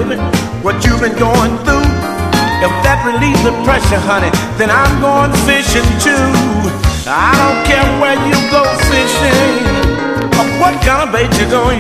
baby, what you've been going through. If that relieves the pressure, honey, then I'm going fishing too. I don't care where you go fishing or what kind of bait you're gonna